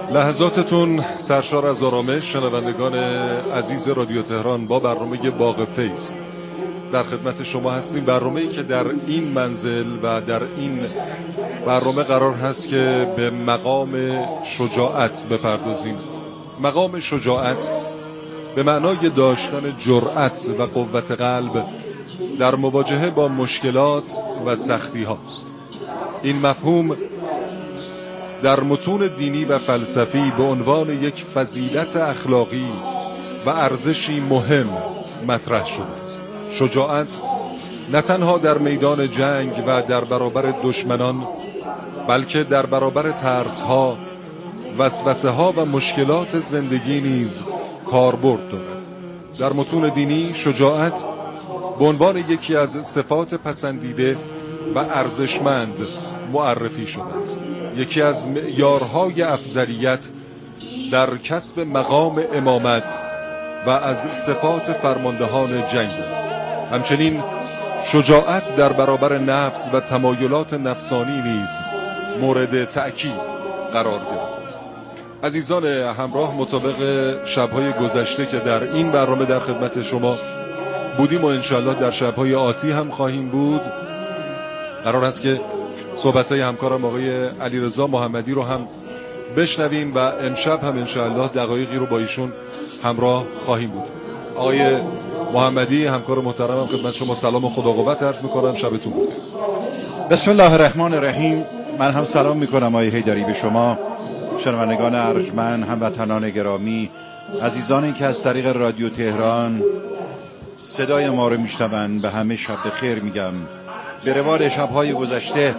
لحظاتتون سرشار از آرامش. شنوندگان عزیز رادیو تهران، با برنامه باغ فیض در خدمت شما هستیم. برنامه‌ای که در این منزل و در این برنامه قرار هست که به مقام شجاعت بپردازیم. مقام شجاعت به معنای داشتن جرأت و قوت قلب در مواجهه با مشکلات و سختی هاست. این مفهوم در متون دینی و فلسفی به عنوان یک فضیلت اخلاقی و ارزشی مهم مطرح شده است. شجاعت نه تنها در میدان جنگ و در برابر دشمنان، بلکه در برابر ترس‌ها، وسوسه‌ها و مشکلات زندگی نیز کاربرد دارد. در متون دینی شجاعت به عنوان یکی از صفات پسندیده و ارزشمند معرفی شده است. یکی از معیارهای افضلیت در کسب مقام امامت و از صفات فرماندهان جنگ است. همچنین شجاعت در برابر نفس و تمایلات نفسانی نیز مورد تأکید قرار گرفته است. عزیزان همراه، مطابق شب‌های گذشته که در این برنامه در خدمت شما بودیم و انشالله در شب‌های آتی هم خواهیم بود، قرار است که صحبت‌های همکارم آقای علیرضا محمدی رو هم بشنویم و امشب هم انشالله دقایقی رو با ایشون همراه خواهیم بود. آقای محمدی، همکار محترمم، خدمت شما سلام و خدا قوت عرض می‌کنم. شبتون بخیر. بسم الله الرحمن الرحیم. من هم سلام می‌کنم آقای حیدری به شما، شنوندگان ارجمند، هموطنان گرامی، عزیزانی که از طریق رادیو تهران صدای ما رو میشنوند. به همه شب بخیر میگم. به روال شب‌های گذشته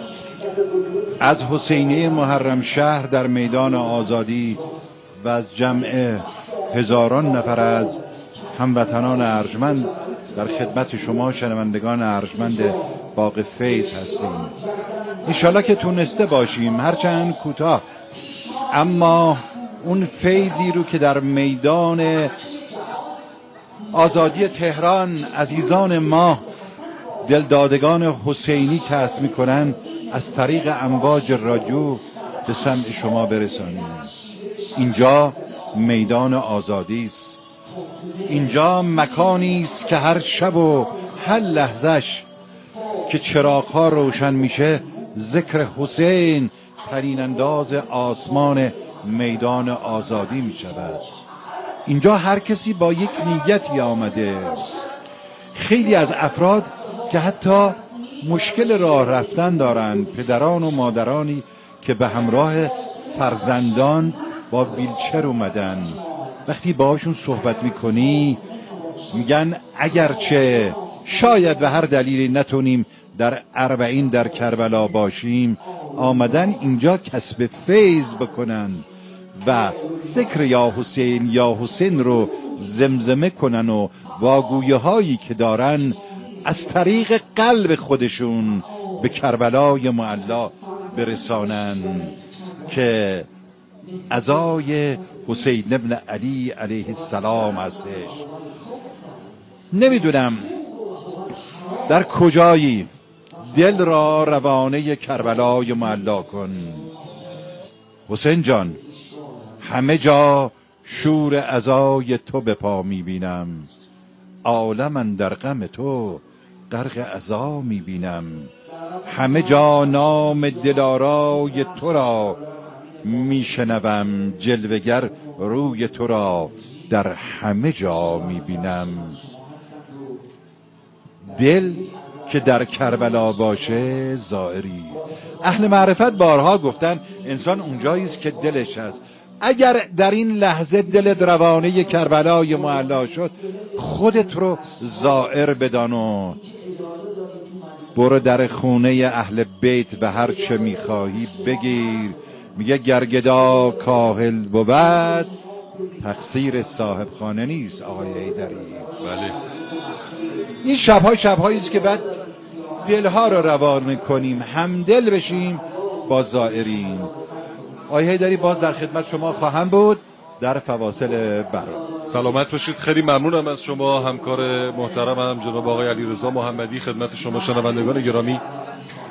از حسینیه محرم شهر در میدان آزادی و از جمع هزاران نفر از هموطنان ارجمند در خدمت شما شنوندگان ارجمند باغ فیض هستیم. انشالله که تونسته باشیم، هرچند کوتاه، اما اون فیضی رو که در میدان آزادی تهران عزیزان ما دلدادگان حسینی کسب میکنن از طریق امواج رادیو به سمع شما برسانیم. اینجا میدان آزادی است. اینجا مکانی است که هر شب و هر لحظش که چراغ‌ها روشن میشه ذکر حسین ترین انداز آسمان میدان آزادی میشود. اینجا هر کسی با یک نیتی آمده. خیلی از افراد که حتی مشکل راه رفتن دارند، پدران و مادرانی که به همراه فرزندان با ویلچر اومدن، وقتی باهاشون صحبت میکنی میگن اگرچه شاید به هر دلیلی نتونیم در اربعین در کربلا باشیم، آمدن اینجا کسب فیض بکنن و ذکر یا حسین رو زمزمه کنن و واگویه هایی که دارن از طریق قلب خودشون به کربلای معلا برسانن که عزای حسین ابن علی علیه السلام هستش. نمیدونم در کجایی، دل را روانه کربلای معلا کن. حسین جان، همه جا شور عزای تو به پا میبینم، عالم در غم تو غرق عزا میبینم. همه جا نام دلارای تو را میشنوم، جلوگر روی تو را در همه جا میبینم. دل که در کربلا باشه زائری. اهل معرفت بارها گفتن انسان اونجایی است که دلش هست. اگر در این لحظه دلت روانه کربلای معلا شد، خودت رو زائر بدان و برو در خونه اهل بیت و هر چه میخواهی بگیر. میگه گرگدا کاهل بود، تقصیر صاحب خانه نیست. آقای حیدری، بله، این شب‌هایی است که بعد دلها رو روان میکنیم، همدل بشیم با زائرین. آقای حیدری، باز در خدمت شما خواهم بود در فواصل برنامه. سلامت باشید. خیلی ممنونم از شما همکار محترمم جناب آقای علیرضا محمدی. خدمت شما شنوندگان گرامی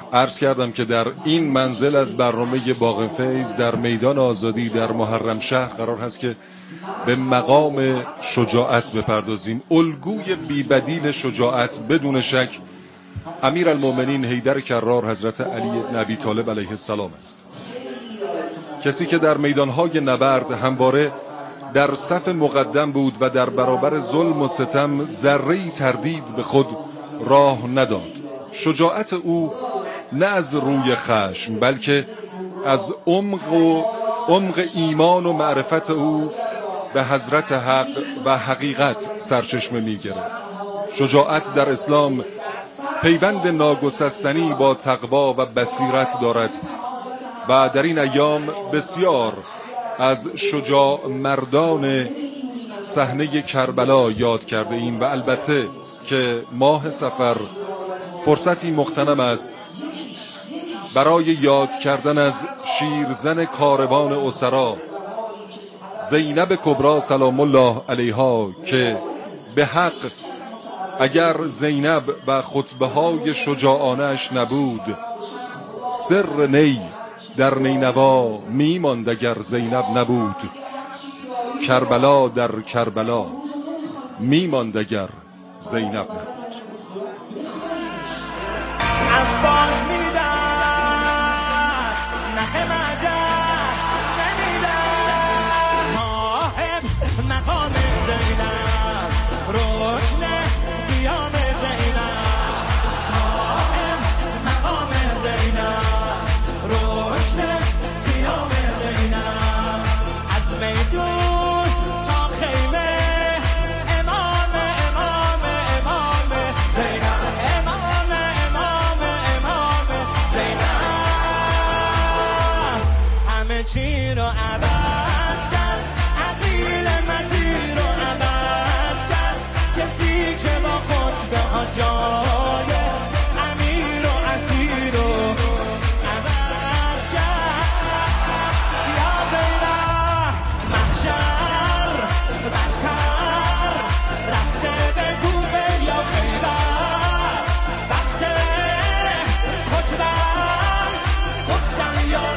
عرض کردم که در این منزل از برنامه باغ فیض در میدان آزادی در محرم شهر قرار هست که به مقام شجاعت بپردازیم. الگوی بی‌بدیل شجاعت بدون شک امیرالمومنین حیدر کرار حضرت علی بن ابی طالب علیه السلام است. کسی که در میدانهای نبرد همواره در صف مقدم بود و در برابر ظلم و ستم ذره‌ای تردید به خود راه نداد. شجاعت او نه از روی خشم بلکه از عمق ایمان و معرفت او به حضرت حق و حقیقت سرچشمه می گرفت. شجاعت در اسلام پیوند ناگسستنی با تقوا و بصیرت دارد و در این ایام بسیار از شجاع مردان صحنه کربلا یاد کرده ایم و البته که ماه صفر فرصتی مغتنم است برای یاد کردن از شیرزن کاروان اسرا زینب کبری سلام الله علیها که به حق اگر زینب و خطبه های شجاعانش نبود سر نی در نینوا میماند اگر زینب نبود، کربلا در کربلا میماند اگر زینب نبود. چی رو عوض کرد عقیل مسیر رو عوض کرد کسی که با خود به جای امیر و اسیر رو عوض کرد. یا غیره محشر بدتر رفته به کوفه یا خیبر وقت خطبش گفتن یا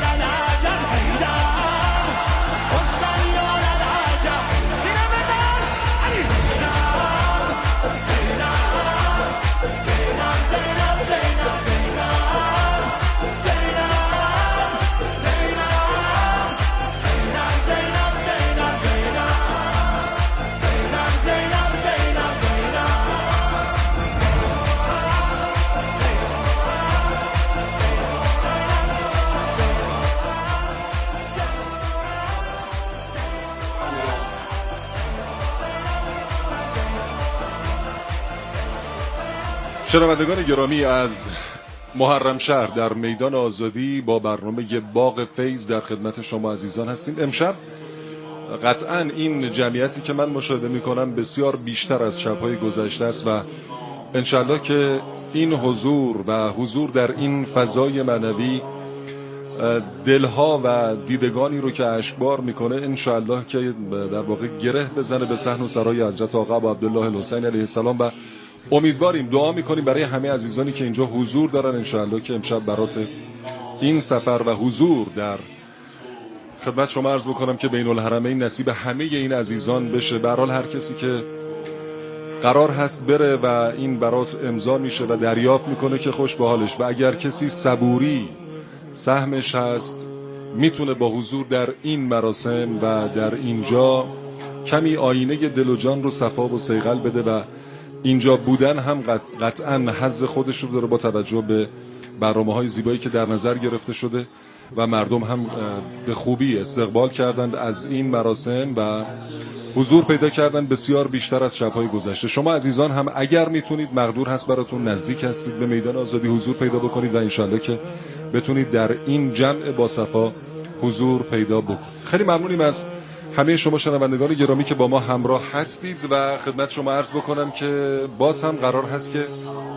شنوندگان گرامی، از محرم شهر در میدان آزادی با برنامه باغ فیض در خدمت شما عزیزان هستیم. امشب قطعا این جمعیتی که من مشاهده میکنم بسیار بیشتر از شب‌های گذشته است و انشالله که این حضور در این فضای معنوی دلها و دیدگانی رو که اشکبار میکنه انشالله که در واقع گره بزنه به صحن و سرای حضرت آقا ابو عبدالله الحسین علیه السلام و امیدواریم دعا میکنیم برای همه عزیزانی که اینجا حضور دارن انشاءالله که امشب برات این سفر و حضور در خدمت شما عرض بکنم که بین الحرمین نصیب همه این عزیزان بشه. به هر حال هر کسی که قرار هست بره و این برات امضا میشه و دریافت میکنه که خوش به حالش و اگر کسی صبوری سهمش هست میتونه با حضور در این مراسم و در اینجا کمی آینه دل و جان رو صفا و صیقل بده و اینجا بودن هم قطعا حظ خودش رو داره با توجه به برنامه‌های زیبایی که در نظر گرفته شده و مردم هم به خوبی استقبال کردند از این مراسم و حضور پیدا کردن بسیار بیشتر از شب‌های گذشته. شما عزیزان هم اگر میتونید مقدور هست براتون نزدیک هستید به میدان آزادی حضور پیدا بکنید و انشالله که بتونید در این جمع با صفا حضور پیدا بکنید. خیلی ممنونیم از همه شما شنوندگان گرامی که با ما همراه هستید و خدمت شما عرض بکنم که باز هم قرار هست که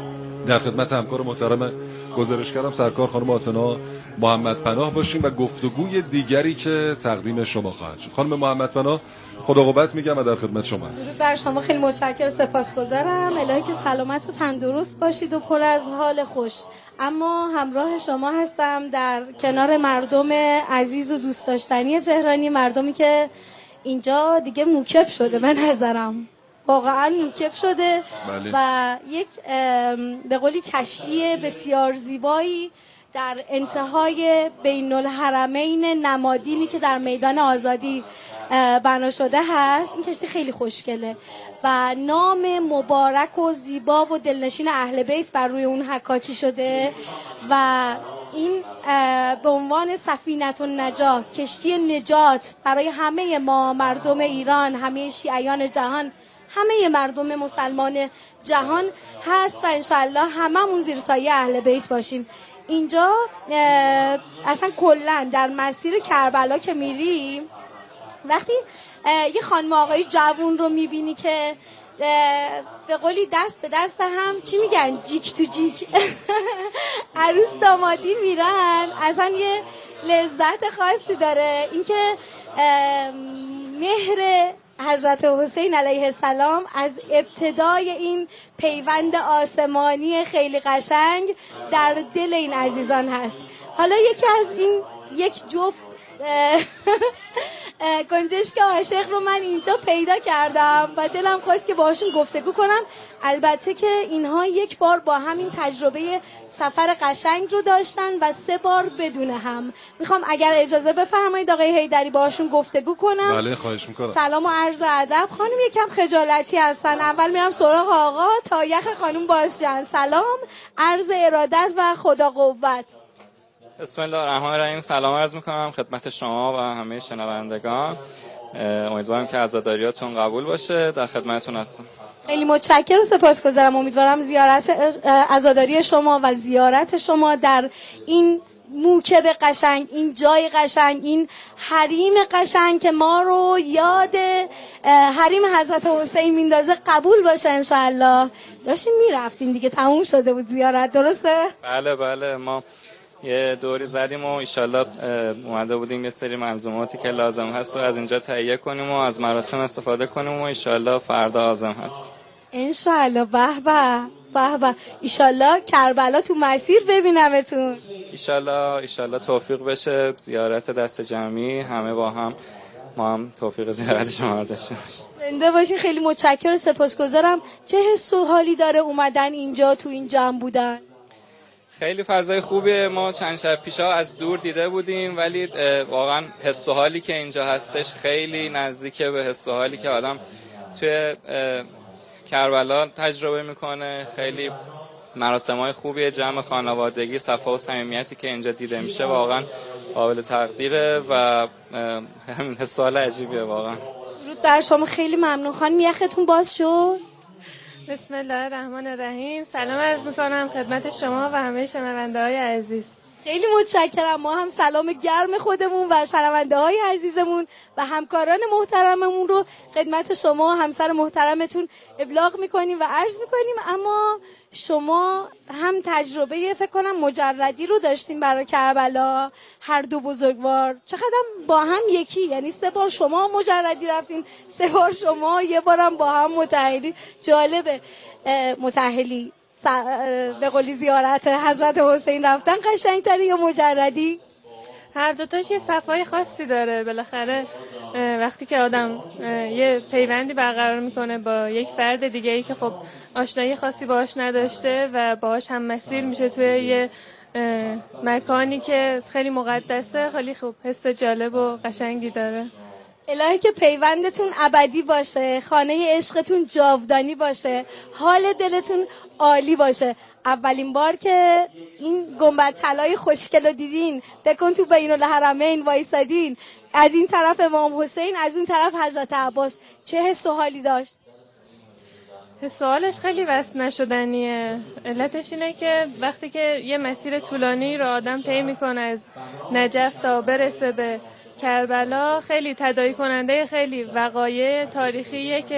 در خدمت همکار محترم گزارشگرم سرکار خانم آتنا محمد پناه باشیم و گفتگوی دیگری که تقدیم شما خواهد شد. خانم محمد پناه، خدا قوت میگم و در خدمت شما هست. درود بر شما، خیلی متشکرم، سپاسگزارم. الهی که سلامت و تندرست باشید و پر از حال خوش. اما همراه شما هستم در کنار مردم عزیز و دوست داشتنی تهرانی، مردمی که اینجا دیگه موکب شده به نظرم، واقعا موکب شده. بله. و یک به قولی کشتی بسیار زیبایی در انتهای بین الحرمین نمادینی که در میدان آزادی بنا شده هست. این کشتی خیلی خوشگله و نام مبارک و زیبا و دلنشین اهل بیت بر روی اون حکاکی شده و این به عنوان سفینه النجات، کشتی نجات برای همه ما مردم ایران، همه شیعیان جهان، همه مردم مسلمان جهان هست و انشالله هممون زیر سایه اهل بیت باشیم. اینجا اصلا کلا در مسیر کربلا که میریم، وقتی یه خانم آقای جوون رو میبینی که به قولی دست به دست هم چی میگن، جیک تو جیک عروس دامادی میرن، اصلا یه لذت خاصی داره. اینکه مهر حضرت حسین علیه السلام از ابتدای این پیوند آسمانی خیلی قشنگ در دل این عزیزان هست. حالا یکی از این یک جفت گنجشک عاشق رو من اینجا پیدا کردم و دلم خواست که باهاشون گفتگو کنم. البته که اینها یک بار با همین تجربه سفر قشنگ رو داشتن و 3 بار بدون هم. میخوام اگر اجازه بفرمایید آقای حیدری باهاشون گفتگو کنم. بله، خواهش میکنم. سلام و عرض ادب. خانم یکم خجالتی هستن، اول میرم سراغ آقا تا یخ خانم باز جان. سلام، عرض ارادت و خدا قوت. بسم الله الرحمن الرحیم. سلام عرض میکنم خدمت شما و همه شنوندگان. امیدوارم که عزاداریاتون قبول باشه. در خدمتتون هستم. خیلی متشکرم و سپاسگزارم. امیدوارم زیارت عزاداری شما و زیارت شما در این موکب قشنگ، این جای قشنگ، این حریم قشنگ که ما رو یاد حریم حضرت حسین میندازه قبول باشه انشالله. داشتیم میرفتیم دیگه، تموم شده بود زیارت، درسته؟ بله ما یه دوری زدیم و ایشالله اومده بودیم یه سری منظوماتی که لازم هست و از اینجا تهیه کنیم و از مراسم استفاده کنیم و ایشالله فردا عازم هست. انشالله. به به ایشالله کربلا تو مسیر ببینمتون. ایشالله توفیق بشه، زیارت دست جمعی همه با هم، ما هم توفیق زیارت شما رو داشته باشیم. زنده باشین. خیلی متشکرم، سپاسگزارم. چه حس و حالی داره اومدن اینجا تو این جمع بودن؟ خیلی فضای خوبیه. ما چند شب پیشا از دور دیده بودیم ولی واقعا حس و حالی که اینجا هستش خیلی نزدیکه به حس و حالی که آدم توی کربلا تجربه میکنه. خیلی مراسم‌های خوبیه، جمع خانوادگی، صفا و صمیمیتی که اینجا دیده میشه واقعا قابل تقدیره و همین حس و حال عجیبیه واقعا. درود بر شما، خیلی ممنون. خانم یختون باز شد. بسم الله الرحمن الرحیم. سلام عرض میکنم خدمت شما و همه شنونده‌های عزیز. خیلی متشکرم. ما هم سلام گرم خودمون و شنونده‌های عزیزمون و همکاران محترممون رو خدمت شما همسر محترمتون ابلاغ میکنیم و عرض میکنیم. اما شما هم تجربه فکر کنم مجردی رو داشتیم برای کربلا، هر دو بزرگوار چقدر با هم یکی، یعنی 3 بار شما مجردی رفتین، 3 بار شما، یه بارم با هم متأهلی. جالبه متأهلی به قولی زیارت حضرت حسین رفتن قشنگ‌تره یا مجردی؟ هر دوتاش یه صفای خاصی داره. بالاخره وقتی که آدم یه پیوندی برقرار میکنه با یک فرد دیگه‌ای که خب آشنایی خاصی باهاش نداشته و باهاش هم مسیر میشه توی یه مکانی که خیلی مقدسه، خیلی خوب حس جالب و قشنگی داره. الهی که پیوندتون ابدی باشه، خانه عشقتون جاودانی باشه، حال دلتون عالی باشه. اولین بار که این گنبد طلای خوشگل رو دیدین، بکن تو بین الحرمین وایسادین، از این طرف امام حسین، از اون طرف حضرت عباس، چه حس و حالی داشت؟ حس و حالش خیلی وصف نشدنیه. علتش اینه که وقتی که یه مسیر طولانی رو آدم طی میکنه از نجف تا برسه به کربلا، خیلی تداعی کننده خیلی وقایع تاریخیه که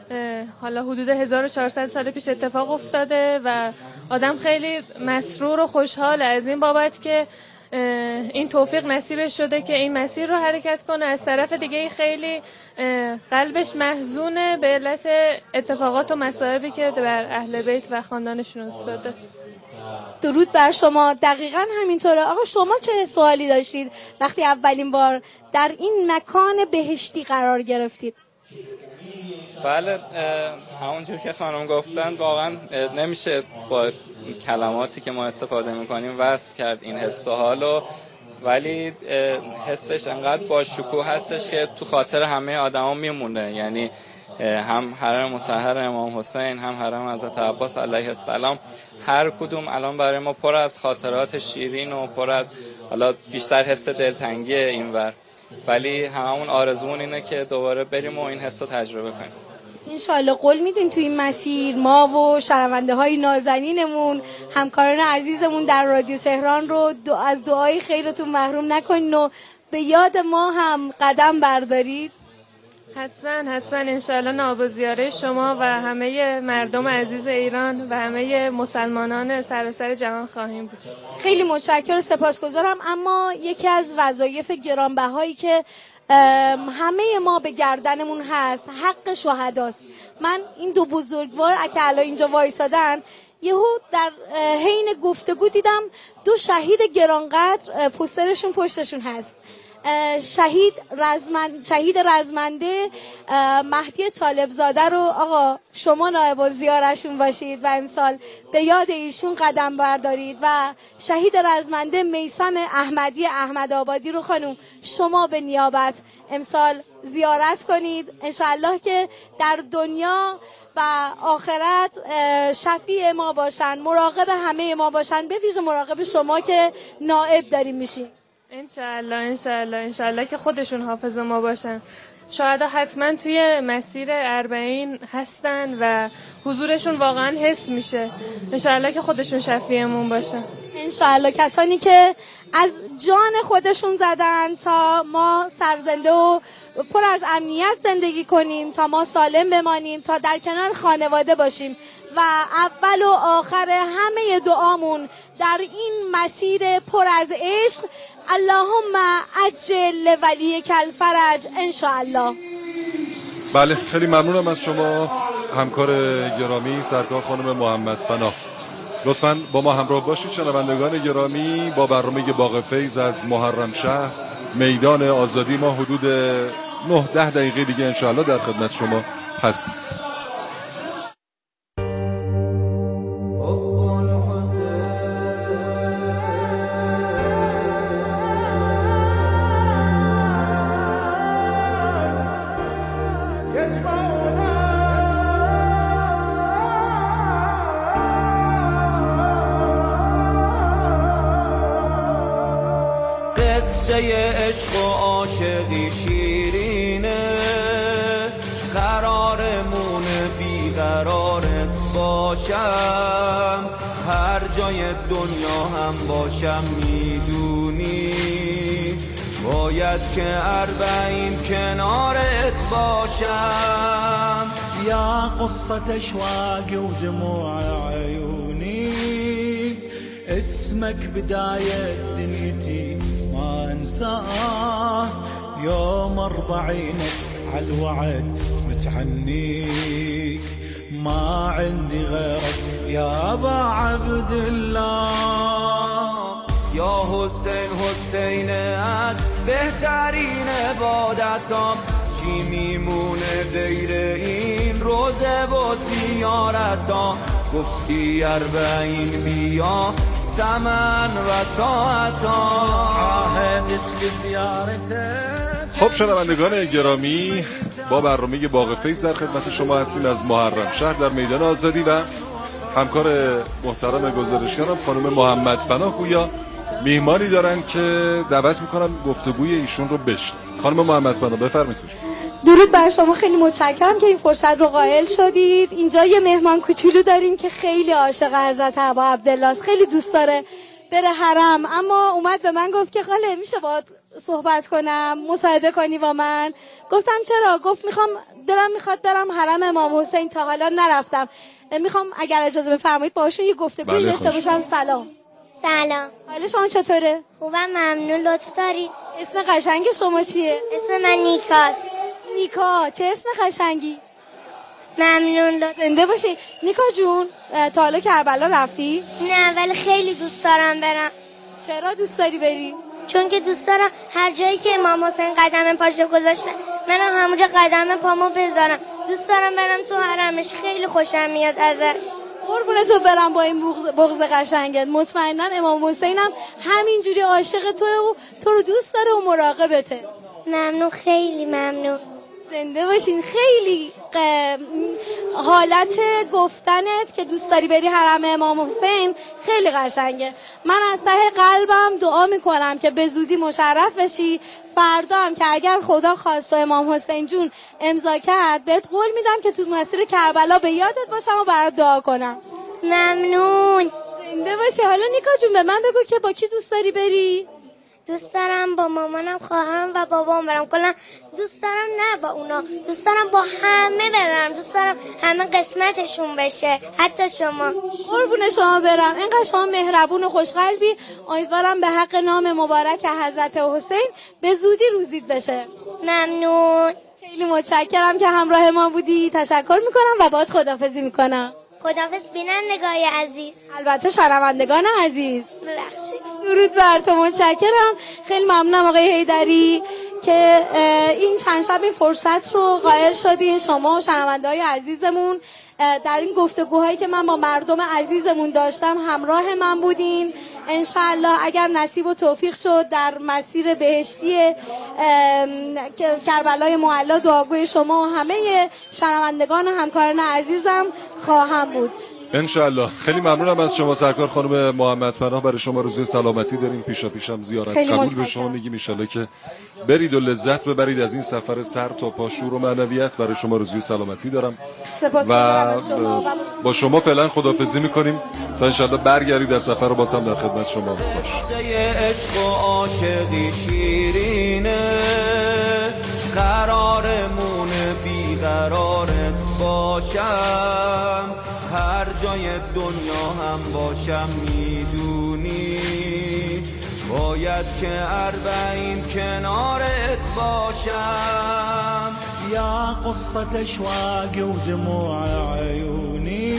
حالا حدود 1400 سال پیش اتفاق افتاده و آدم خیلی مسرور و خوشحال از این بابت که این توفیق نصیبش شده که این مسیر رو حرکت کنه. از طرف دیگه خیلی قلبش محزونه به علت اتفاقات و مصائبی که بر اهل بیت و خاندانشون افتاده. درود بر شما. دقیقاً همینطوره. آقا شما چه سوالی داشتید وقتی اولین بار در این مکان بهشتی قرار گرفتید؟ بله، همونجور که خانم گفتن واقعا نمیشه با کلماتی که ما استفاده میکنیم وصف کرد این حس و حالو، ولی حسش انقدر با شکوه هستش که تو خاطر همه آدما میمونه. یعنی هم حرم مطهر امام حسین، هم حرم حضرت عباس علیه السلام، هر کدوم الان برای ما پر از خاطرات شیرین و پر از حالا بیشتر حس دلتنگی اینور، ولی هممون آرزومون اینه که دوباره بریم و این حس رو تجربه کنیم. انشالله. قول میدین تو این مسیر ما و شنونده های نازنینمون، همکاران عزیزمون در رادیو تهران رو از دعای خیرتون محروم نکنین و به یاد ما هم قدم بردارید؟ حتما انشالله نوازیاره شما و همه مردم عزیز ایران و همه مسلمانان سراسر جهان خواهیم بود. خیلی متشکرم، سپاسگزارم. اما یکی از وظایف گرانبهایی که همه ما به گردنمون هست حق شهداست. من این دو بزرگوار که الان اینجا وایسادن یهو در حین گفتگو دیدم دو شهید گرانقدر پوسترشون پشتشون هست. شهید رزمنده مهدی طالبزاده رو آقا شما نایب الزیارشون باشید و امسال به یاد ایشون قدم بردارید و شهید رزمنده میثم احمدی احمدآبادی رو خانم شما به نیابت امسال زیارت کنید. انشالله که در دنیا و آخرت شفیع ما باشن، مراقب همه ما باشن، به ویژه مراقب شما که نائب داریم میشین. انشالله که خودشون حافظ ما باشن. شهدا حتما توی مسیر اربعین هستن و حضورشون واقعا حس میشه. انشالله که خودشون شفیعمون باشن. انشالله کسانی که از جان خودشون زدن تا ما سرزنده و پر از امنیت زندگی کنیم، تا ما سالم بمانیم، تا در کنار خانواده باشیم و اول و آخر همه دعامون در این مسیر پر از عشق اللهم عجل ولیک الفرج انشاءالله. بله، خیلی ممنونم از شما همکار گرامی سرکار خانم محمد پناه. لطفاً با ما همراه باشید شنوندگان گرامی. با برنامه باغ فیض از محرم شهر میدان آزادی ما حدود 9-10 دقیقه دیگه انشاءالله در خدمت شما هستیم. عشق و عاشقی شیرینه، قرارمون بیقرارت باشم، هر جای دنیا هم باشم میدونی، باید که اربعین کنارت باشم. يا قصة أشواقي ودموع عيوني، اسمك بداية دنيتي ما انساه، يوم 40 عالوعد متعنيك، ما عندي غيرك يا ابا عبد الله. یا حسین حسین از بهترین عبادتام، چی میمونه غیر این روزه و زیارتا، گفتی اربعین بیا سمن و طاعتا، عاهدت بزیارتك. خب شنوندگان گرامی، با برنامه باغ فیض در خدمت شما هستیم از محرم شهر در میدان آزادی و همکار محترم گزارشگرم خانم محمد پناه گویا میهمانی دارن که دعوت میکنن گفتگوی ایشون رو بشن. خانم محمد پناه بفرمایید. درود بر شما، خیلی متشکرم که این فرصت رو قائل شدید. اینجا یه مهمان کوچولو داریم که خیلی عاشق حضرت ابا عبدالله است، خیلی دوست داره بره حرم، اما اومد به من گفت که خاله میشه باهات صحبت کنم، مصاحبه کنی با من؟ گفتم چرا؟ گفت دلم میخواد برم حرم امام حسین، تا حالا نرفتم، میخوام اگر اجازه بفرمایید باهاشون یه گفتگویی داشته باشم. سلام. حال شما چطوره؟ خوبم، ممنون. لطف دارید. اسم قشنگ شما چیه؟ اسم من نیکاست. نیکا، چه اسم قشنگی. ممنون. زنده باشی. نیکا جون، تا حالا کربلا رفتی؟ نه، ولی خیلی دوست دارم برم. چرا دوست داری بری؟ چون که دوست دارم هر جایی که امام حسین قدم پاشو گذاشته منم همونجا قدم پامو بذارم. دوست دارم برم تو حرمش، خیلی خوشم میاد ازش. قربونه تو برم با این بغض قشنگت. مطمئنا امام حسین هم همینجوری عاشق توه و تو رو دوست داره و مراقبته. ممنون، خیلی ممنون. زنده باشین. خیلی حالت گفتنت که دوست داری بری حرم امام حسین خیلی قشنگه. من از ته قلبم دعا میکنم که به زودی مشرف بشی. فردا هم که اگر خدا خواست و امام حسین جون امضا کرد بهت قول میدم که تو مسیر کربلا به یادت باشم و برات دعا کنم. ممنون. زنده باشی. حالا نیکا جون به من بگو که با کی دوست داری بری؟ دوست دارم با مامانم، خواهرم و بابام برم. کلا دوست دارم نه با اونا، دوست دارم با همه برم. دوست دارم همه قسمتشون بشه، حتی شما. قربون شما برم. اینقدر شما مهربون و خوشقلبی. امیدوارم به حق نام مبارک حضرت حسین به زودی روزید بشه. ممنون. خیلی متشکرم که همراه ما بودی. تشکر میکنم و باهات خداحافظی میکنم. خداحافظ بینندگان عزیز. البته شنوندگان عزیز. ببخشید. درود بر تو. متشکرم. خیلی ممنونم آقای حیدری که این چند شب این فرصت رو قائل شدین، شما و شنونده‌های عزیزمون در این گفتگوهایی که من با مردم عزیزمون داشتم همراه من بودین. انشالله اگر نصیب و توفیق شد در مسیر بهشتی کربلای معلا دعاگوی شما و همه شنوندگان و همکاران عزیزم خواهم بود انشالله. خیلی ممنونم از شما سرکار خانم محمد پناه. برای شما روزی سلامتی داریم. پیشم زیارت قبول به شما میگیم. انشالله که برید و لذت ببرید از این سفر سر تا پا، شور و معنویت. برای شما روزی سلامتی دارم و با شما فعلا خداحافظی میکنیم تا انشالله برگردید از سفر رو بازم در خدمت شما باشیم. عشق و عاشقی شیرینه، قرارمون بیقرارت باشم، هر جای دنیا هم باشم میدونی، باید که 40 کنارت باشم. يا قصة أشواقي ودموع عيوني،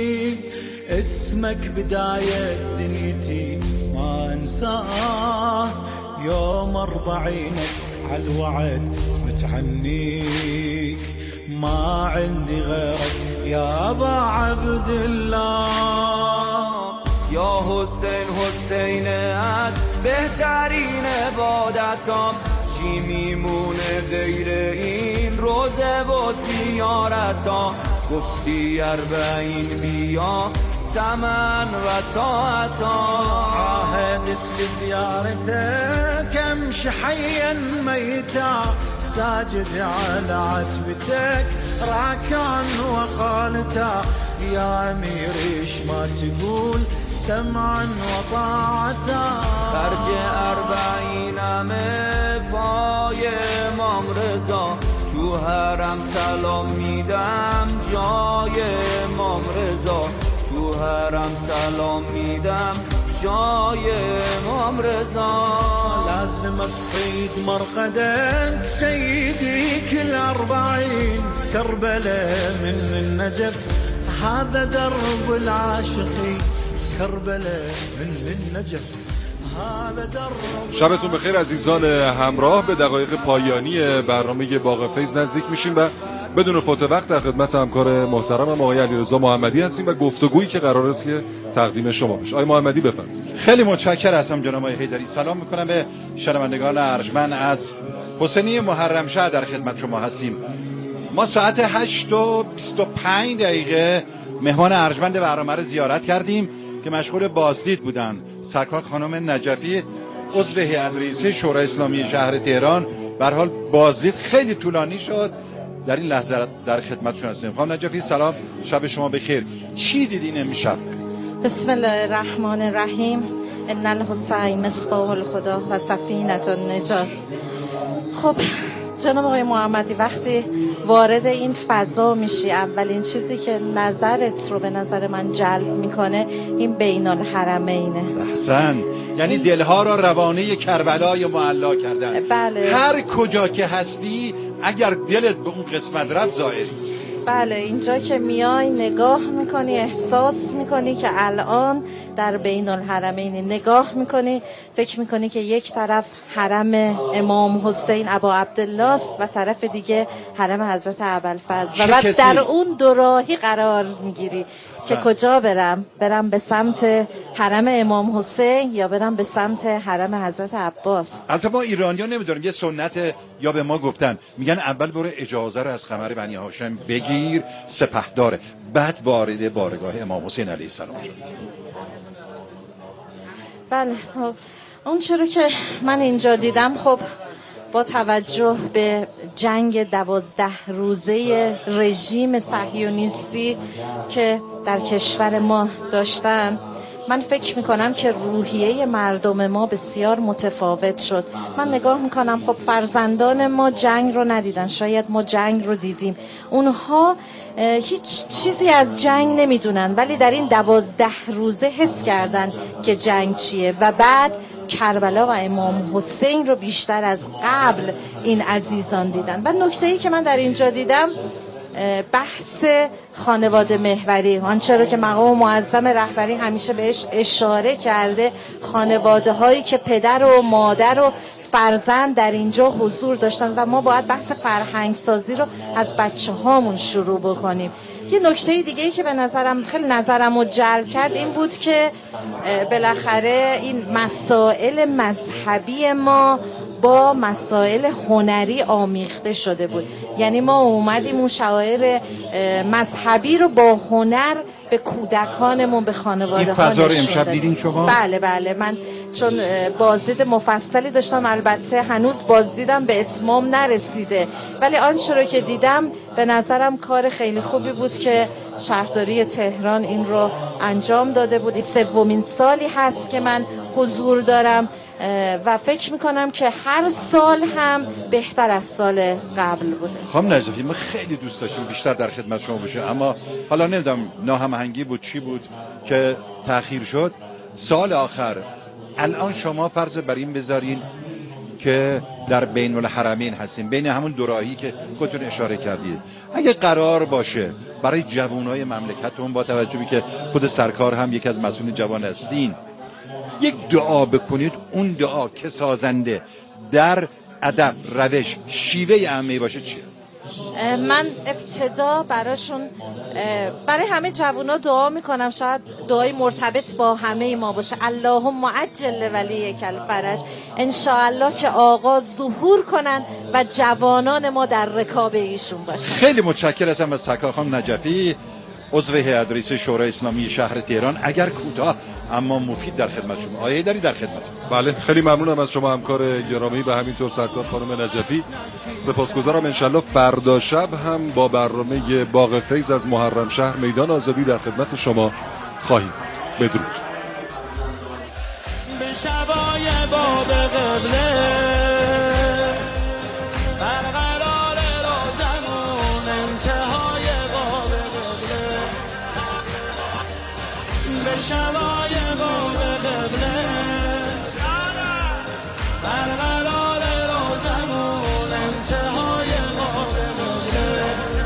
اسمك بداية دنيتي ما انساه، يوم 40 عالوعد متعنيك، ما عندي غيرك يا أبا عبد الله. یا حسین حسین از بهترین عبادتام، چی میمونه غیر این روزه و زیارتا، گفتی 40 بیا سمن و طاعتا، عاهدت لزيارتك امشي حيا ميتا، ساجد على عتبتك راكعا وقالتا، يا امير ايش ما تقول سمعا وطاعتا. خرج 40 پای امام رضا، تو حرم سلام میدم جای امام رضا، تو حرم سلام میدم جای امام رضا. لازم تصيد مرقدك سيدي كل 40 كربلاء من النجف، هذا درب العاشقين كربلاء من النجف، هذا درب. شبتون بخیر عزیزان همراه. به دقایق پایانی برنامه باغ فیض نزدیک میشیم و بدون فوت وقت در خدمت همکار محترمم آقای علیرضا محمدی هستیم و گفتگویی که قرار است که تقدیم شما بشه. آقای محمدی بفرمایید. خیلی متشکرم هستم جناب آقای حیدری. سلام میکنم به شنوندگان ارجمند از حسینی محرم شهر در خدمت شما هستیم. ما ساعت 8:25 مهمان ارجمند برنامه رو زیارت کردیم که مشغول بازدید بودن. سرکار خانم نجفی عضو هیئت رئیسه شورای اسلامی شهر تهران. به هر حال بازدید خیلی طولانی شد. در این لحظه در خدمتشون هستیم. خانم نجفی سلام، شب شما بخیر. چی دیدین امشب؟ بسم الله الرحمن الرحیم. ان الحسین مصباح الهدی و سفینة النجات. خب جناب آقای محمدی، وقتی وارد این فضا میشی اولین چیزی که نظرت رو به نظر من جلب میکنه این بین الحرمینه. احسن، یعنی دلها را روانه کربلای معلا کردن. بله. هر کجا که هستی اگر دلت به اون قسمت رفت زائری. بله، اینجا که میای نگاه میکنی، احساس میکنی که الان در بین الحرمین نگاه میکنی، فکر میکنی که یک طرف حرم امام حسین ابا عبدالله است و طرف دیگه حرم حضرت ابوالفضل و بعد در اون دو راهی قرار میگیری که کجا برم به سمت حرم امام حسین یا برم به سمت حرم حضرت عباس. البته ما ایرانی‌ها نمیدونیم، یه سنت یا به ما گفتن، میگن اول برو اجازه رو از قمر بنی هاشم بگیر، سپهداره، بعد وارد بارگاه امام حسین علیه السلام شد. بله، خب اون چرا که من اینجا دیدم، خب با توجه به جنگ 12 روزه رژیم صهیونیستی که در کشور ما داشتن، من فکر میکنم که روحیه مردم ما بسیار متفاوت شد. من نگاه میکنم خب فرزندان ما جنگ رو ندیدن، شاید ما جنگ رو دیدیم، اونها هیچ چیزی از جنگ نمیدونن، ولی در این 12 روزه حس کردن که جنگ چیه و بعد کربلا و امام حسین رو بیشتر از قبل این عزیزان دیدن. و نکته‌ای که من در اینجا دیدم بحث خانواده محوری، آنچه رو که مقام معظم رهبری همیشه بهش اشاره کرده، خانواده هایی که پدر و مادر و فرزند در اینجا حضور داشتن و ما باید بحث فرهنگ سازی رو از بچه هامون شروع بکنیم. یه نکته دیگه‌ای که به نظرم خیلی نظرمو جلب کرد این بود که بالاخره این مسائل مذهبی ما با مسائل هنری آمیخته شده بود. یعنی ما اومدیم اون شعائر مذهبی رو با هنر به کودکانمون، به خانواده ها نشون دادیم. این فضا رو امشب دیدین شما؟ بله، من چون بازدید مفصلی داشتم، البته هنوز بازدیدم به اتمام نرسیده، ولی آنچه رو که دیدم به نظرم کار خیلی خوبی بود که شهرداری تهران این رو انجام داده بود. این سومین سالی هست که من حضور دارم و فکر میکنم که هر سال هم بهتر از سال قبل بوده. خانم نجفی، ما خیلی دوست داشتیم بیشتر در خدمت شما بشه، اما حالا نمیدونم ناهماهنگی بود چی بود که تأخیر شد. سال آخر الان شما فرض بر این بذارین که در بین الحرمین هستیم، بین همون دو راهی که خودتون اشاره کردید، اگه قرار باشه برای جوانای مملکتون، با توجهی که خود سرکار هم یکی از مسئولین جوان هستین، یک دعا بکنید، اون دعا که سازنده در ادب، روش، شیوه عامه باشه چیه؟ من ابتدا براشون، برای همه جوونا دعا میکنم، شاید دعای مرتبط با همه ما باشه. اللهم عجل ولیک الفرج، انشاءالله که آقا ظهور کنن و جوانان ما در رکاب ایشون باشن. خیلی متشکرم از سرکار خانم نجفی، عضو هیئت رئیسه شورای اسلامی شهر تهران. اگر کوتاه اما مفید در خدمت شما. آیه داری در خدمت. بله، خیلی ممنونم از شما همکار گرامی و همینطور سرکار خانم نجفی. سپاسگزارم. انشالله فردا شب هم با برنامه باغ فیض از محرم شهر میدان آزادی در خدمت شما خواهیم. بدرود. به شبای باب قبله برقرار روزمون، انتهای باب قبله، به شبای باب قبله برقرار روزمون، انتهای باب قبله،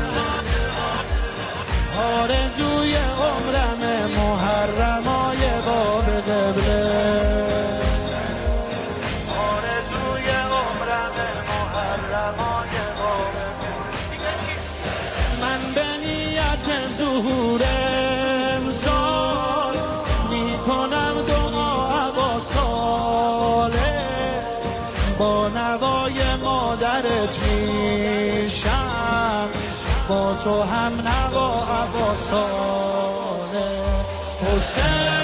آرزوی عمرم محرمای باب قبله، آرزوی عمرم محرمای باب قبله. من به نیت ظهور امسال میکنم دعا عبا ساله، با نوای مادرت میشم، با تو هم نوا عبا ساله. حسین